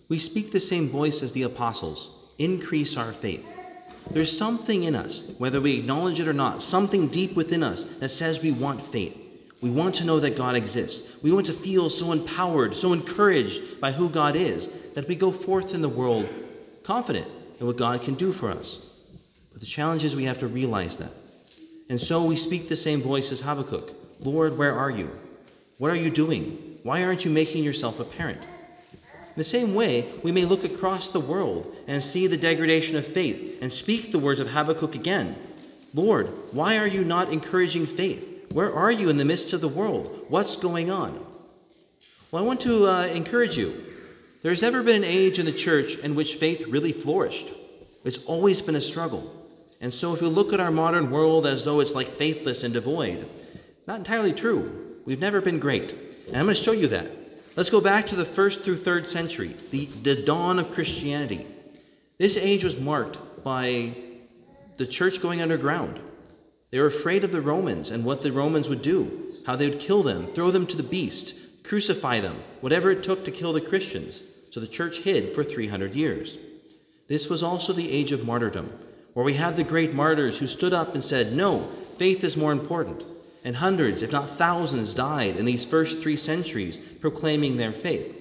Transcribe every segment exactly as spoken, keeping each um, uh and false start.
We speak the same voice as the apostles. Increase our faith. There's something in us, whether we acknowledge it or not, something deep within us that says we want faith. We want to know that God exists. We want to feel so empowered, so encouraged by who God is, that we go forth in the world confident in what God can do for us. But the challenge is we have to realize that. And so we speak the same voice as Habakkuk. Lord, where are you? What are you doing? Why aren't you making yourself apparent? In the same way, we may look across the world and see the degradation of faith and speak the words of Habakkuk again. Lord, why are you not encouraging faith? Where are you in the midst of the world? What's going on? Well, I want to uh, encourage you. There's never been an age in the church in which faith really flourished. It's always been a struggle. And so if you look at our modern world as though it's like faithless and devoid, not entirely true. We've never been great. And I'm going to show you that. Let's go back to the first through third century, the, the dawn of Christianity. This age was marked by the church going underground. They were afraid of the Romans and what the Romans would do, how they would kill them, throw them to the beast, crucify them, whatever it took to kill the Christians. So the church hid for three hundred years. This was also the age of martyrdom, where we have the great martyrs who stood up and said, no, faith is more important. And hundreds, if not thousands, died in these first three centuries proclaiming their faith.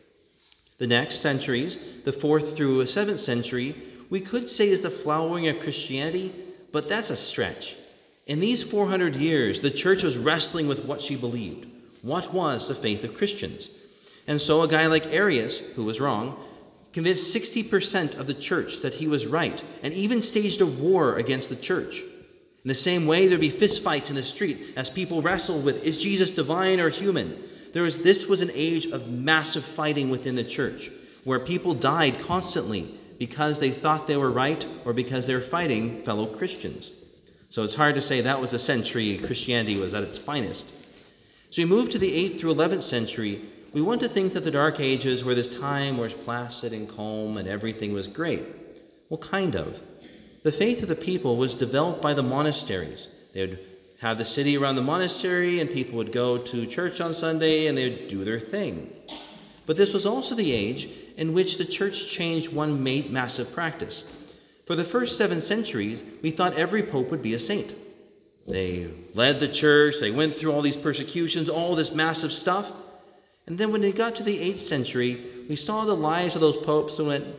The next centuries, the fourth through seventh century, we could say is the flowering of Christianity, but that's a stretch. In these four hundred years, the church was wrestling with what she believed. What was the faith of Christians? And so a guy like Arius, who was wrong, convinced sixty percent of the church that he was right, and even staged a war against the church. In the same way, there'd be fistfights in the street as people wrestled with, is Jesus divine or human? There was, this was an age of massive fighting within the church, where people died constantly because they thought they were right or because they were fighting fellow Christians. So it's hard to say that was the century Christianity was at its finest. So we move to the eighth through eleventh century. We want to think that the Dark Ages were this time where it was placid and calm and everything was great. Well, kind of. The faith of the people was developed by the monasteries. They would have the city around the monastery, and people would go to church on Sunday, and they would do their thing. But this was also the age in which the church changed one massive practice. For the first seven centuries, we thought every pope would be a saint. They led the church, they went through all these persecutions, all this massive stuff. And then when they got to the eighth century, we saw the lives of those popes and went,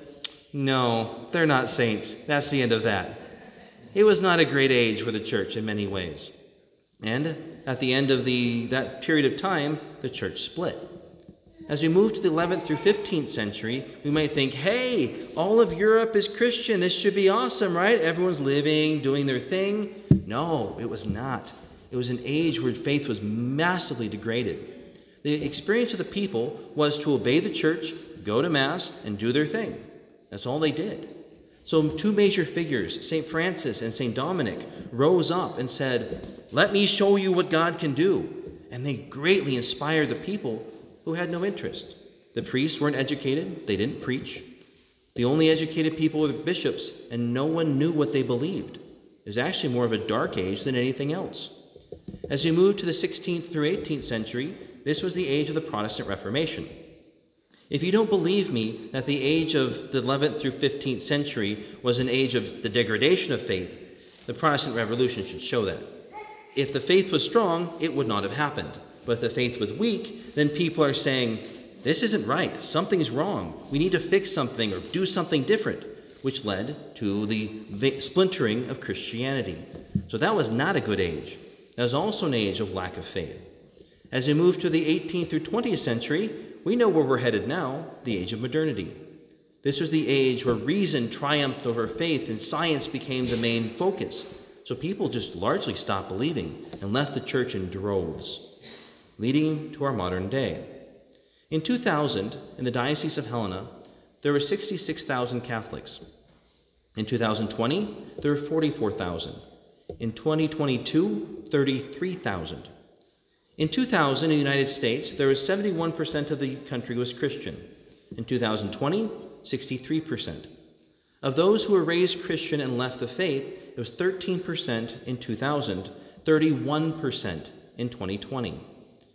no, they're not saints. That's the end of that. It was not a great age for the church in many ways. And at the end of the that period of time, the church split. As we move to the eleventh through fifteenth century, we might think, hey, all of Europe is Christian. This should be awesome, right? Everyone's living, doing their thing. No, it was not. It was an age where faith was massively degraded. The experience of the people was to obey the church, go to Mass, and do their thing. That's all they did. So two major figures, Saint Francis and Saint Dominic, rose up and said, let me show you what God can do. And they greatly inspired the people who had no interest. The priests weren't educated. They didn't preach. The only educated people were the bishops, and no one knew what they believed. It was actually more of a dark age than anything else. As we moved to the sixteenth through eighteenth century, this was the age of the Protestant Reformation. If you don't believe me that the age of the eleventh through fifteenth century was an age of the degradation of faith, the Protestant Revolution should show that. If the faith was strong, it would not have happened. But if the faith was weak, then people are saying, this isn't right, something's wrong, we need to fix something or do something different, which led to the splintering of Christianity. So that was not a good age. That was also an age of lack of faith. As we move to the eighteenth through twentieth century, we know where we're headed now, the age of modernity. This was the age where reason triumphed over faith and science became the main focus. So people just largely stopped believing and left the church in droves, leading to our modern day. In two thousand, in the Diocese of Helena, there were sixty-six thousand Catholics. In two thousand twenty, there were forty-four thousand. In twenty twenty-two, thirty-three thousand. In two thousand, in the United States, there was seventy-one percent of the country was Christian. In two thousand twenty, sixty-three percent. Of those who were raised Christian and left the faith, it was thirteen percent in two thousand, thirty-one percent in twenty twenty.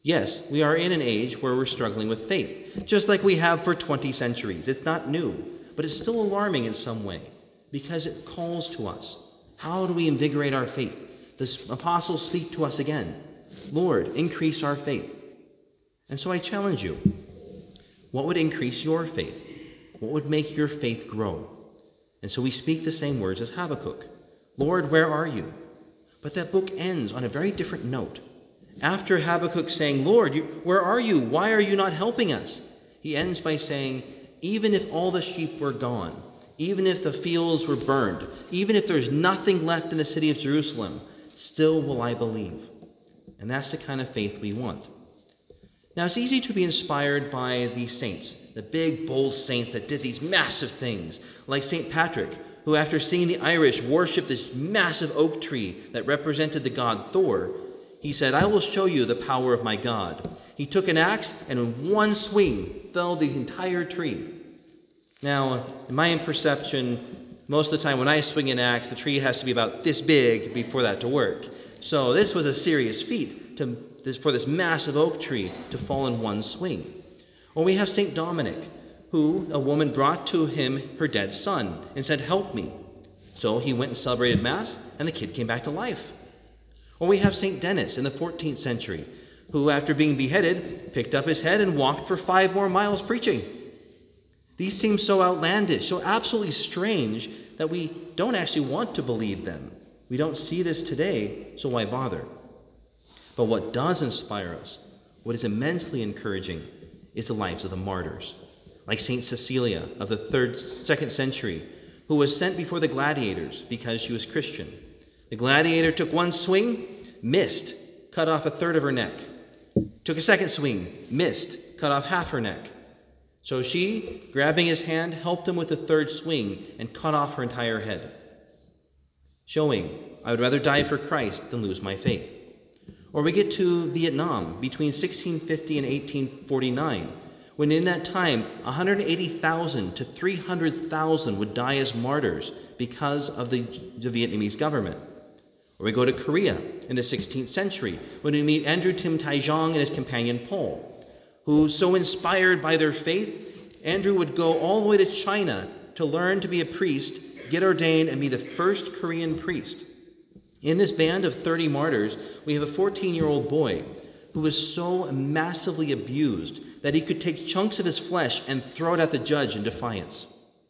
Yes, we are in an age where we're struggling with faith, just like we have for twenty centuries. It's not new, but it's still alarming in some way because it calls to us. How do we invigorate our faith? The apostles speak to us again. Lord, increase our faith. And so I challenge you. What would increase your faith? What would make your faith grow? And so we speak the same words as Habakkuk. Lord, where are you? But that book ends on a very different note. After Habakkuk saying, Lord, you, where are you? Why are you not helping us? He ends by saying, even if all the sheep were gone, even if the fields were burned, even if there's nothing left in the city of Jerusalem, still will I believe. And that's the kind of faith we want. Now, it's easy to be inspired by these saints, the big, bold saints that did these massive things, like Saint Patrick, who after seeing the Irish worship this massive oak tree that represented the god Thor, he said, I will show you the power of my God. He took an axe and in one swing felled the entire tree. Now, in my perception, most of the time when I swing an axe, the tree has to be about this big before that to work. So this was a serious feat to, this, for this massive oak tree to fall in one swing. Or we have Saint Dominic, who a woman brought to him her dead son and said, help me. So he went and celebrated Mass, and the kid came back to life. Or we have Saint Denis in the fourteenth century, who after being beheaded, picked up his head and walked for five more miles preaching. These seem so outlandish, so absolutely strange, that we don't actually want to believe them. We don't see this today, so why bother? But what does inspire us, what is immensely encouraging, is the lives of the martyrs. Like Saint Cecilia of the third, second century, who was sent before the gladiators because she was Christian. The gladiator took one swing, missed, cut off a third of her neck. Took a second swing, missed, cut off half her neck. So she, grabbing his hand, helped him with the third swing and cut off her entire head, showing, I would rather die for Christ than lose my faith. Or we get to Vietnam between sixteen fifty and eighteen forty-nine, when in that time one hundred eighty thousand to three hundred thousand would die as martyrs because of the, the Vietnamese government. Or we go to Korea in the sixteenth century, when we meet Andrew Tim Tai Jong and his companion Paul, who, so inspired by their faith, Andrew would go all the way to China to learn to be a priest, get ordained, and be the first Korean priest. In this band of thirty martyrs, we have a fourteen-year-old boy who was so massively abused that he could take chunks of his flesh and throw it at the judge in defiance.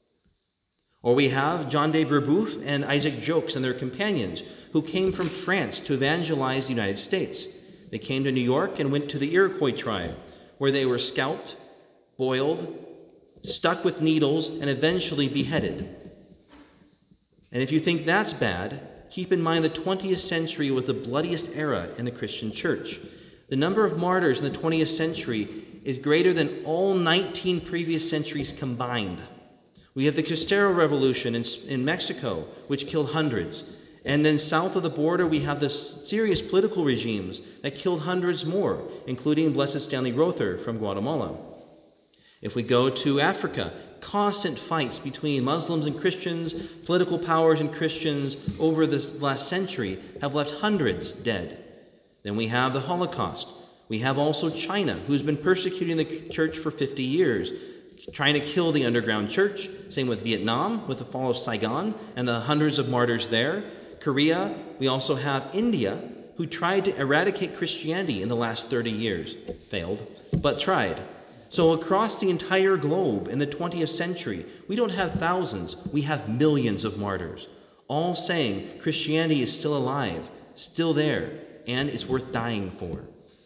Or we have John de Brebeuf and Isaac Jogues and their companions, who came from France to evangelize the United States. They came to New York and went to the Iroquois tribe, where they were scalped, boiled, stuck with needles, and eventually beheaded. And if you think that's bad, keep in mind the twentieth century was the bloodiest era in the Christian church. The number of martyrs in the twentieth century is greater than all nineteen previous centuries combined. We have the Cristero Revolution in, in Mexico, which killed hundreds. And then south of the border, we have the serious political regimes that killed hundreds more, including Blessed Stanley Rother from Guatemala. If we go to Africa, constant fights between Muslims and Christians, political powers and Christians over this last century have left hundreds dead. Then we have the Holocaust. We have also China, who's been persecuting the church for fifty years, trying to kill the underground church. Same with Vietnam, with the fall of Saigon and the hundreds of martyrs there. Korea, we also have India, who tried to eradicate Christianity in the last thirty years. Failed, but tried. So across the entire globe in the twentieth century, we don't have thousands, we have millions of martyrs, all saying Christianity is still alive, still there, and it's worth dying for.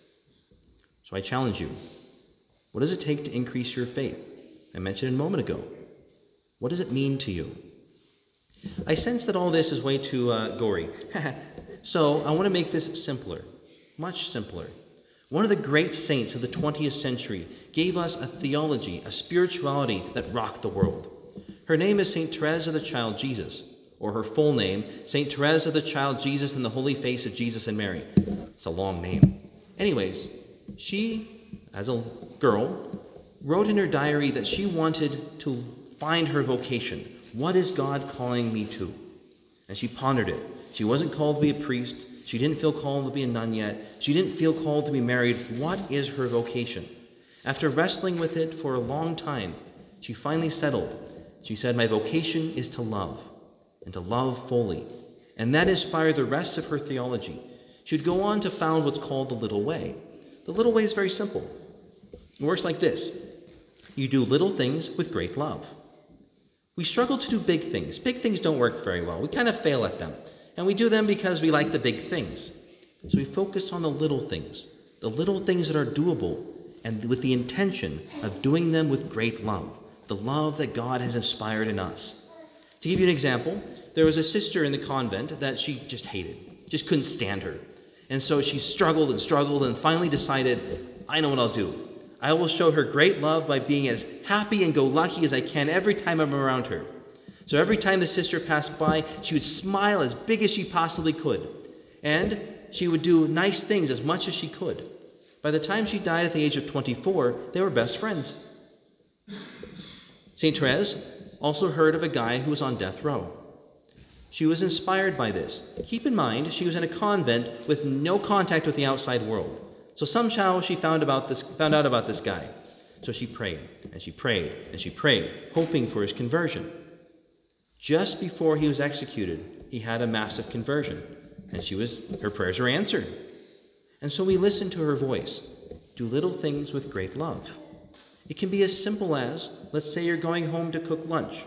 So I challenge you. What does it take to increase your faith? I mentioned it a moment ago. What does it mean to you? I sense that all this is way too uh, gory. So I want to make this simpler, much simpler. One of the great saints of the twentieth century gave us a theology, a spirituality that rocked the world. Her name is Saint Therese of the Child Jesus, or her full name, Saint Therese of the Child Jesus and the Holy Face of Jesus and Mary. It's a long name. Anyways, she, as a girl, wrote in her diary that she wanted to find her vocation. What is God calling me to? And she pondered it. She wasn't called to be a priest. She didn't feel called to be a nun yet. She didn't feel called to be married. What is her vocation? After wrestling with it for a long time, she finally settled. She said, my vocation is to love, and to love fully. And that inspired the rest of her theology. She would go on to found what's called the Little Way. The Little Way is very simple. It works like this. You do little things with great love. We struggle to do big things. Big things don't work very well. We kind of fail at them. And we do them because we like the big things. So we focus on the little things, the little things that are doable, and with the intention of doing them with great love, the love that God has inspired in us. To give you an example, there was a sister in the convent that she just hated, just couldn't stand her. And so she struggled and struggled and finally decided, I know what I'll do. I will show her great love by being as happy and go-lucky as I can every time I'm around her. So every time the sister passed by, she would smile as big as she possibly could. And she would do nice things as much as she could. By the time she died at the age of twenty-four, they were best friends. Saint Therese also heard of a guy who was on death row. She was inspired by this. Keep in mind, she was in a convent with no contact with the outside world. So somehow she found about this, found out about this guy. So she prayed, and she prayed, and she prayed, hoping for his conversion. Just before he was executed, he had a massive conversion, and she was her prayers were answered. And so we listened to her voice. Do little things with great love. It can be as simple as, let's say you're going home to cook lunch.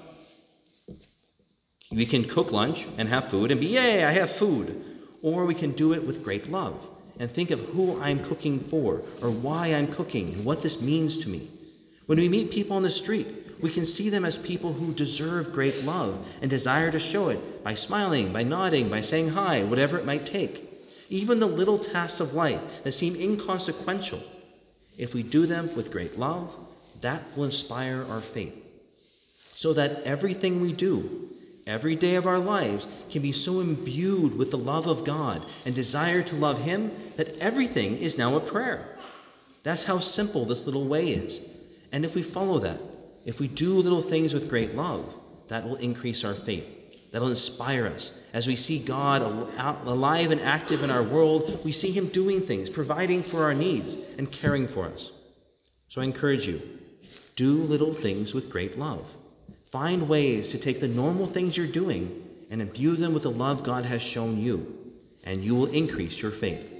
We can cook lunch and have food and be, yay, I have food. Or we can do it with great love and think of who I'm cooking for or why I'm cooking and what this means to me. When we meet people on the street, we can see them as people who deserve great love and desire to show it by smiling, by nodding, by saying hi, whatever it might take. Even the little tasks of life that seem inconsequential, if we do them with great love, that will inspire our faith. So that everything we do, every day of our lives, can be so imbued with the love of God and desire to love Him that everything is now a prayer. That's how simple this little way is. And if we follow that, if we do little things with great love, that will increase our faith. That will inspire us. As we see God alive and active in our world, we see Him doing things, providing for our needs, and caring for us. So I encourage you, do little things with great love. Find ways to take the normal things you're doing and imbue them with the love God has shown you, and you will increase your faith.